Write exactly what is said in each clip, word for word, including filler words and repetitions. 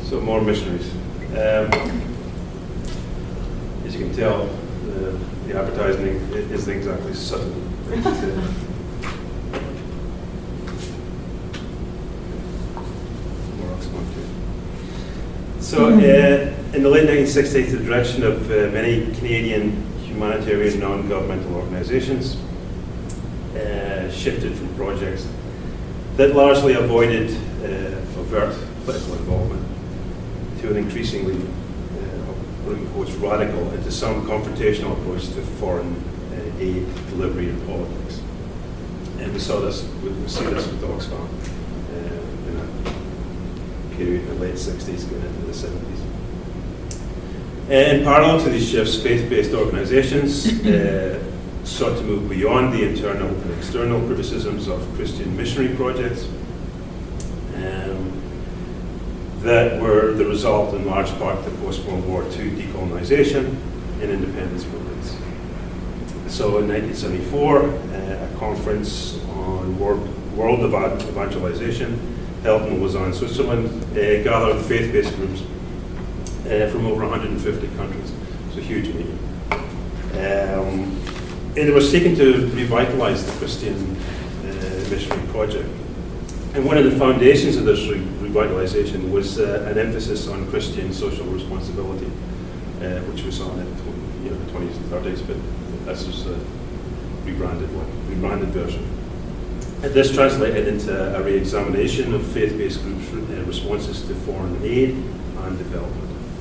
So more missionaries. Um, as you can tell, the, the advertising isn't exactly subtle. So, uh, in the late nineteen sixties, the direction of uh, many Canadian humanitarian non-governmental organisations uh, shifted from projects that largely avoided uh, overt political involvement to an increasingly, uh, quotes, radical and to some confrontational approach to foreign uh, aid delivery and politics. And we saw this, we see this with Oxfam uh, in a period in the late sixties going into the seventies. In parallel to these shifts, faith-based organisations uh, sought to move beyond the internal and external criticisms of Christian missionary projects um, that were the result in large part of the post-World War Two decolonisation and independence movements. So in nineteen seventy-four, uh, a conference on world, world evangelization held in Lausanne, Switzerland, uh, gathered faith-based groups uh, from over one hundred fifty countries. It's a huge meeting. Um, and it was seeking to revitalise the Christian uh, missionary project. And one of the foundations of this re- revitalisation was uh, an emphasis on Christian social responsibility, uh, which we saw in the tw- you know, twenties and thirties, but this was a rebranded one, rebranded version. And this translated into a re-examination of faith-based groups' uh, responses to foreign aid and development.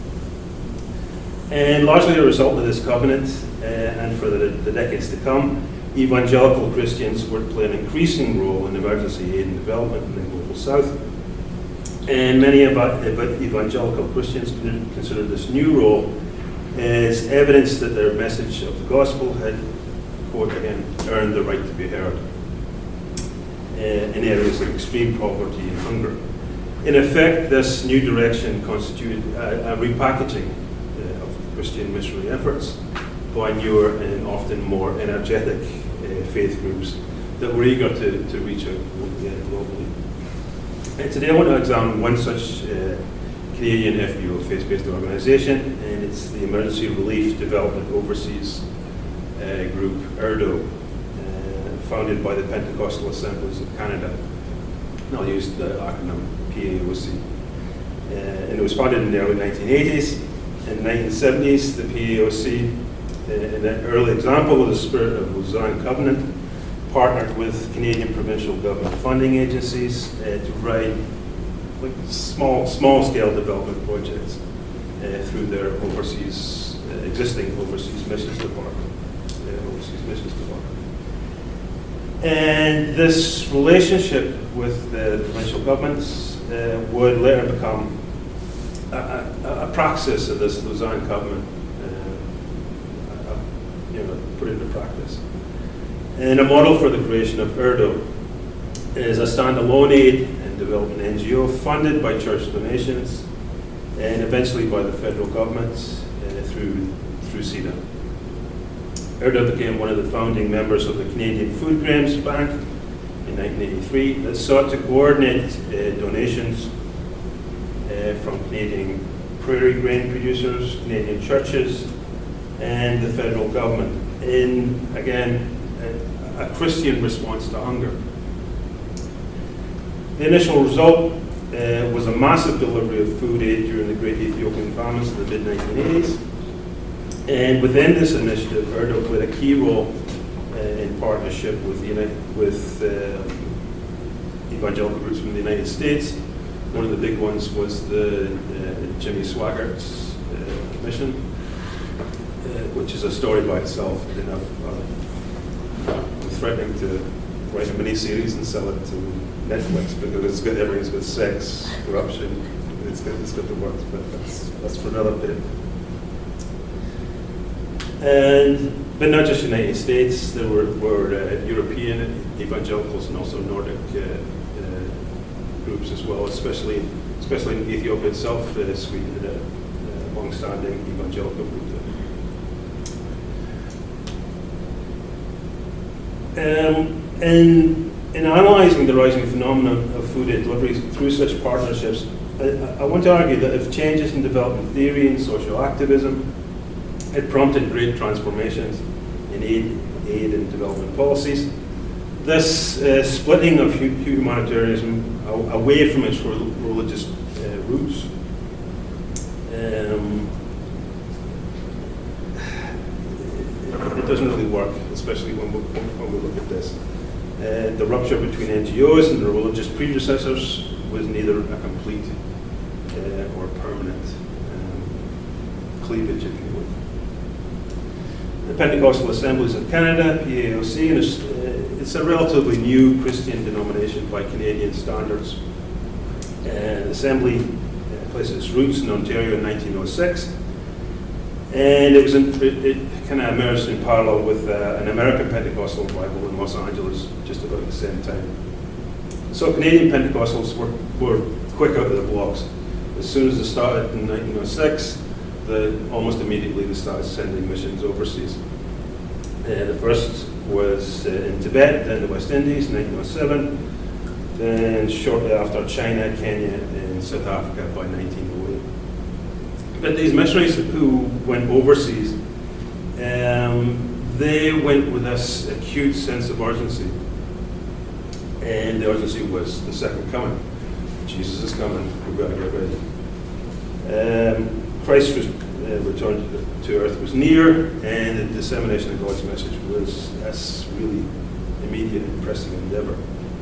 And largely a result of this covenant, uh, and for the, the decades to come, evangelical Christians would play an increasing role in emergency aid and development in the global south. And many eva- evangelical Christians consider this new role as evidence that their message of the gospel had, quote again, earned the right to be heard uh, in areas of extreme poverty and hunger. In effect, this new direction constituted a, a repackaging uh, of Christian missionary efforts by newer and often more energetic uh, faith groups that were eager to, to reach out uh, globally. And today I want to examine one such uh, Canadian F B O faith-based organisation, and it's the Emergency Relief Development Overseas uh, Group, ERDO, uh, founded by the Pentecostal Assemblies of Canada. And I'll use the acronym P A O C. Uh, and it was founded in the early nineteen eighties. In the nineteen seventies, the P A O C, uh, in an early example of the spirit of Lausanne Covenant, partnered with Canadian provincial government funding agencies uh, to provide like small, small-scale development projects uh, through their overseas, uh, existing overseas missions department, uh, overseas missions department. And this relationship with the provincial governments uh, would later become a, a, a praxis of this Lausanne Covenant, uh, uh, you know, put into practice. And a model for the creation of ERDO is a standalone aid and development N G O funded by church donations and eventually by the federal government uh, through through C E D A. ERDO became one of the founding members of the Canadian Food Grains Bank in nineteen eighty-three that sought to coordinate uh, donations uh, from Canadian prairie grain producers, Canadian churches, and the federal government in, again, a Christian response to hunger. The initial result uh, was a massive delivery of food aid during the Great Ethiopian Famines in the mid nineteen eighties. And within this initiative, ERDO played a key role uh, in partnership with, the United, with uh, evangelical groups from the United States. One of the big ones was the uh, Jimmy Swaggart's uh, mission, uh, which is a story by itself. You know, uh, threatening to write a mini-series and sell it to Netflix because it's got everything's got sex, corruption, it's got, it's got the works, but that's, that's for another bit. And, but not just United States, there were, were uh, European evangelicals and also Nordic uh, uh, groups as well, especially especially in Ethiopia itself. Uh, Sweden had a uh, long-standing evangelical group there. Um, and in analysing the rising phenomenon of food aid delivery through such partnerships, I, I want to argue that if changes in development theory and social activism had prompted great transformations in aid, aid and development policies, this uh, splitting of hu humanitarianism away from its religious uh, roots um, it, it doesn't really work, especially when we, when we look at this. Uh, the rupture between N G Os and their religious predecessors was neither a complete uh, or permanent um, cleavage, if you would. The Pentecostal Assemblies of Canada, P A O C, and it's, uh, it's a relatively new Christian denomination by Canadian standards. Uh, the Assembly uh, placed its roots in Ontario in nineteen oh six, and it was in, it, it kind of emerged in parallel with uh, an American Pentecostal revival in Los Angeles just about at the same time. So Canadian Pentecostals were, were quick out of the blocks. As soon as they started in nineteen oh six, the, almost immediately they started sending missions overseas. Uh, the first was uh, in Tibet, then the West Indies in nineteen oh seven, then shortly after China, Kenya, and South Africa by nineteen oh eight. But these missionaries who went overseas, um, they went with this acute sense of urgency. And the urgency was the second coming. Jesus is coming, we've got to get ready. Um, Christ's uh, return to, the, to earth was near, and the dissemination of God's message was that's really immediate and pressing endeavor.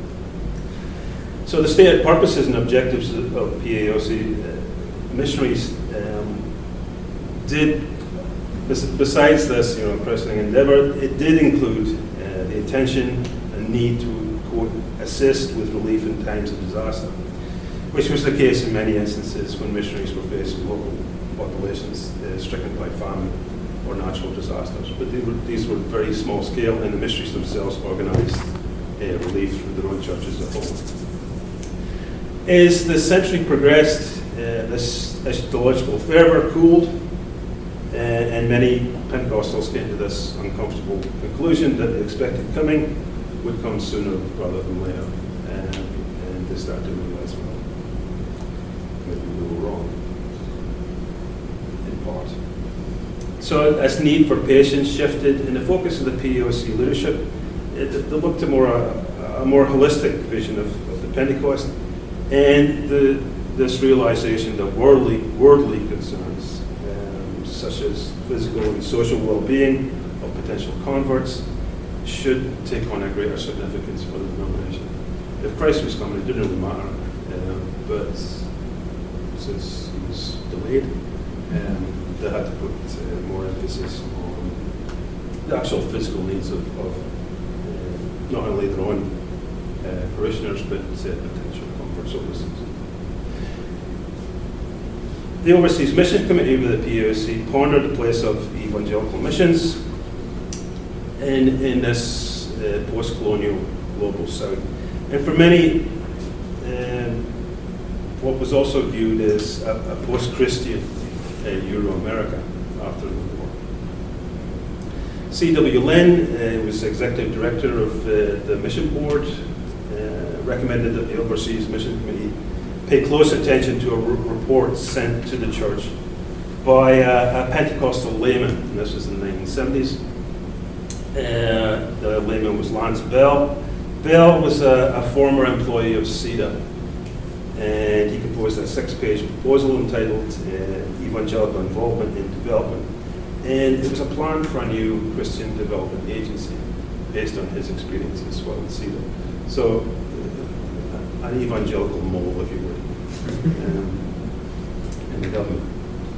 So the stated purposes and objectives of, of P A O C uh, missionaries um, did, besides this, you know, pressing endeavor, it did include uh, the intention and need to, quote, assist with relief in times of disaster, which was the case in many instances when missionaries were faced with local populations uh, stricken by famine or natural disasters. But they were, these were very small scale, and the missionaries themselves organised uh, relief through their own churches at home. As the century progressed, uh, this eschatological fervour cooled, uh, and many Pentecostals came to this uncomfortable conclusion that the expected coming would come sooner rather than later, um, and they started to realize, well, maybe we were wrong, in part. So as need for patience shifted, and the focus of the P A O C leadership, it, they looked to more a, a more holistic vision of, of the Pentecost, and the, this realization that worldly, worldly concerns, um, such as physical and social well-being of potential converts, should take on a greater significance for the denomination. If Christ was coming, it didn't really matter, uh, but since he was delayed, um, they had to put uh, more emphasis on the actual physical needs of, of uh, not only their own uh, parishioners, but uh, potential converts overseas. The Overseas Mission Committee with the P A O C pondered the place of evangelical missions in, in this uh, post-colonial global south. And for many, um, what was also viewed as a, a post-Christian uh, Euro-America after the war. C W Lynn uh, was executive director of uh, the mission board, uh, recommended that the Overseas Mission Committee pay close attention to a report sent to the church by a, a Pentecostal layman, and this was in the nineteen seventies. Uh, the layman was Lance Bell. Bell was a, a former employee of SIDA, and he composed a six-page proposal entitled uh, Evangelical Involvement in Development. And it was a plan for a new Christian development agency based on his experiences while in SIDA. So, uh, an evangelical mole, if you would, um, in the government.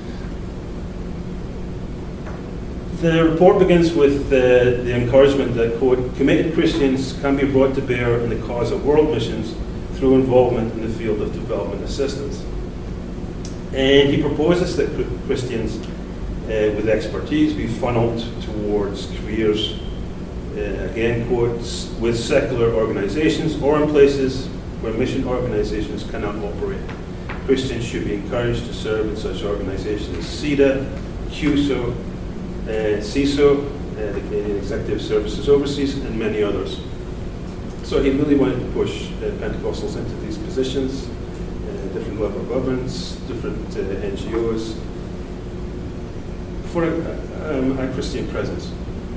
The report begins with uh, the encouragement that, quote, committed Christians can be brought to bear in the cause of world missions through involvement in the field of development assistance. And he proposes that Christians uh, with expertise be funneled towards careers, uh, again, quotes, with secular organizations or in places where mission organizations cannot operate. Christians should be encouraged to serve in such organizations as SIDA, Q S O, Uh, C I S O, uh, the Canadian Executive Services Overseas, and many others. So he really wanted to push uh, Pentecostals into these positions. Uh, different level of governments, different uh, N G Os, for a, um, a Christian presence.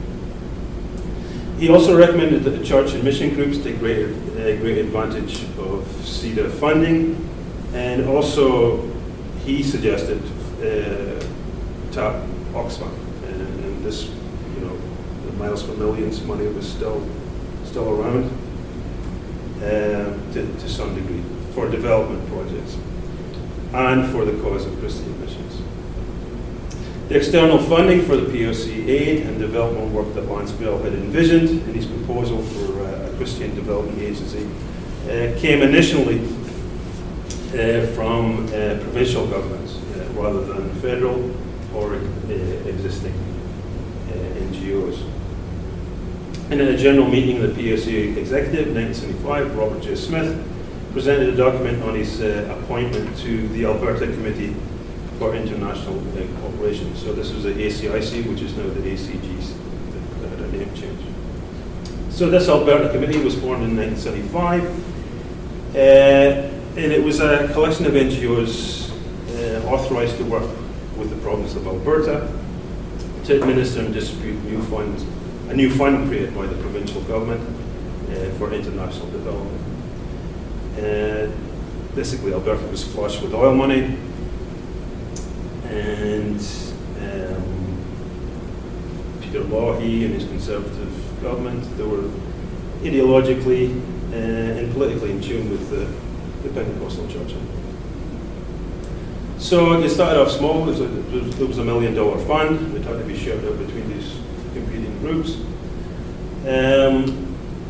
He also recommended that the church and mission groups take great, uh, great advantage of C E D A funding, and also he suggested uh, tap Oxfam, and, and this, you know, the Miles for Millions money was still still around uh, to, to some degree for development projects and for the cause of Christian missions. The external funding for the P O C aid and development work that Lance Bell had envisioned in his proposal for uh, a Christian development agency uh, came initially uh, from uh, provincial governments uh, rather than federal or uh, existing uh, N G Os. And in a general meeting of the P O C executive in nineteen seventy-five, Robert J. Smith presented a document on his uh, appointment to the Alberta Committee for International uh, Cooperation. So this was the A C I C, which is now the A C G C, that had a name change. So this Alberta Committee was formed in nineteen seventy-five, uh, and it was a collection of N G Os uh, authorized to work with the province of Alberta to administer and distribute new funds, a new fund created by the provincial government uh, for international development. Uh, basically, Alberta was flush with oil money, and um, Peter Lougheed and his Conservative government, they were ideologically uh, and politically in tune with the, the Pentecostal Church. So they started off small. There was a, there was, there was a million dollar fund that had to be shared out between these competing groups. Um,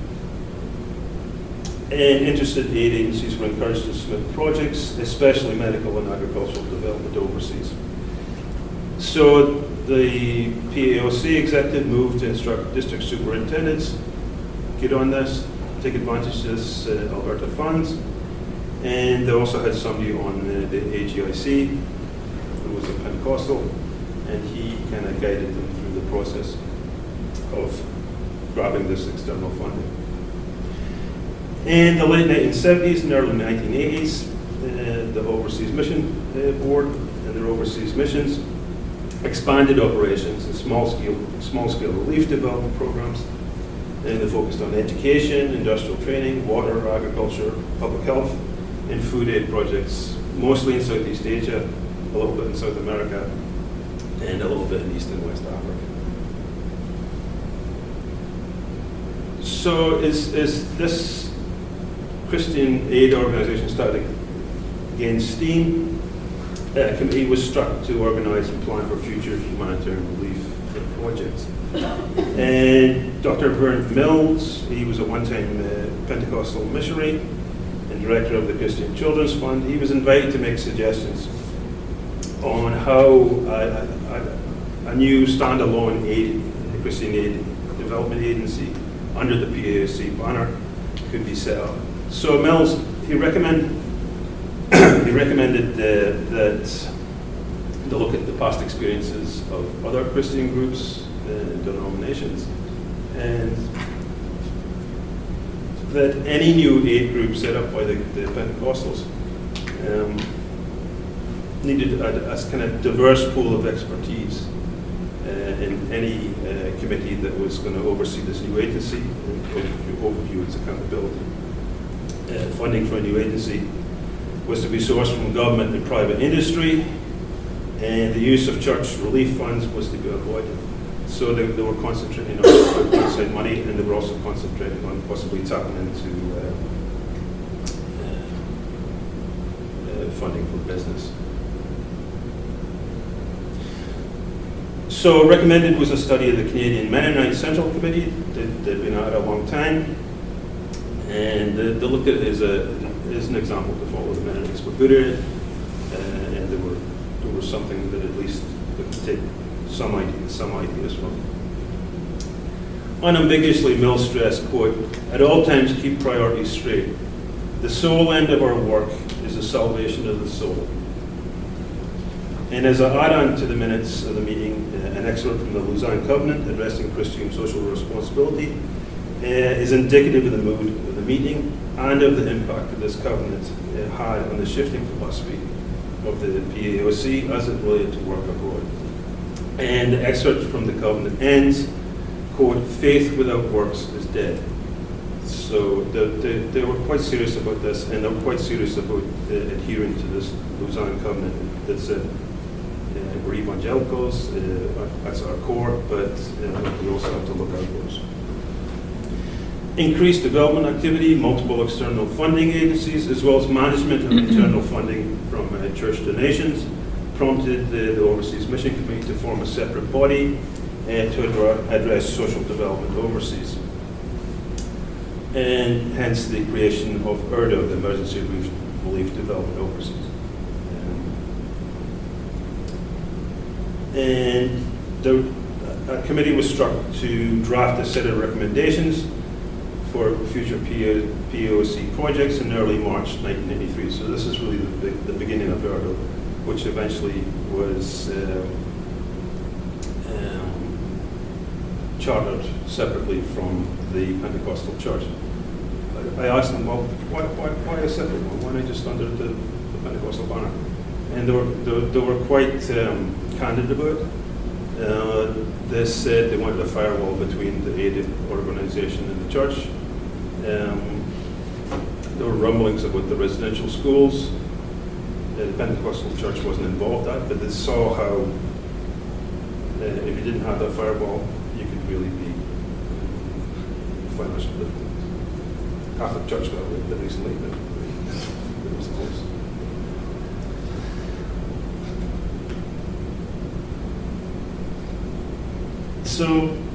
and interested aid agencies were encouraged to submit projects, especially medical and agricultural development overseas. So the P A O C executive moved to instruct district superintendents, get on this, take advantage of this uh, Alberta funds. And they also had somebody on the, the A G I C who was a Pentecostal, and he kind of guided them through the process of grabbing this external funding. In the late nineteen seventies and early nineteen eighties, uh, the Overseas Mission uh, Board and their overseas missions expanded operations in small-scale small-scale relief development programs, and they focused on education, industrial training, water, agriculture, public health, and food aid projects, mostly in Southeast Asia, a little bit in South America, and a little bit in East and West Africa. So is, is this Christian aid organization started to gain steam? A committee was struck to organize and plan for future humanitarian relief projects. And Doctor Vern Mills, he was a one-time uh, Pentecostal missionary and director of the Christian Children's Fund. He was invited to make suggestions on how a, a, a new standalone aid, Christian aid development agency under the P A O C banner could be set up. So Mills, he recommended he recommended uh, that to look at the past experiences of other Christian groups and denominations, and that any new aid group set up by the, the Pentecostals um, needed a, a kind of diverse pool of expertise uh, in any uh, committee that was going to oversee this new agency and overview its accountability. Uh, funding for a new agency was to be sourced from government and private industry, and the use of church relief funds was to be avoided. So they, they were concentrating on outside money, and they were also concentrating on possibly tapping into uh, uh, uh, funding for business. So recommended was a study of the Canadian Mennonite Central Committee that had been out a long time, and they, they looked at it as, a, as an example to follow. The Mennonites were good at it, uh, and there were there was something that at least they could take some ideas, some ideas from. Unambiguously, Mill stressed, quote, "At all times keep priorities straight. The sole end of our work is the salvation of the soul." And as I add on to the minutes of the meeting, uh, an excerpt from the Lausanne Covenant addressing Christian social responsibility uh, is indicative of the mood of the meeting and of the impact that this covenant uh, had on the shifting philosophy of the P A O C as it related to work abroad. And the excerpt from the covenant ends, quote, "Faith without works is dead." So they, they, they were quite serious about this, and they were quite serious about uh, adhering to this Lausanne covenant that said uh, we're evangelicals, uh, that's our core, but uh, we also have to look outwards. Increased development activity, multiple external funding agencies, as well as management of internal funding from uh, church donations, prompted the, the Overseas Mission Committee to form a separate body uh, to address, address social development overseas. And hence the creation of ERDO, the Emergency Relief Development Overseas. Um, and the a committee was struck to draft a set of recommendations for future P A O C projects in early March nineteen ninety-three. So this is really the, the beginning of ERDO, which eventually was uh, um, chartered separately from the Pentecostal Church. I, I asked them, well, why, why, why a separate one? Why not just under the, the Pentecostal banner? And they were, they, they were quite um, candid about it. Uh, they said they wanted a firewall between the aid organization and the church. Um, there were rumblings about the residential schools. Uh, the Pentecostal church wasn't involved in that, but they saw how uh, if you didn't have that firewall, you could really be financially difficult. Catholic Church got away with it recently, but it was close. So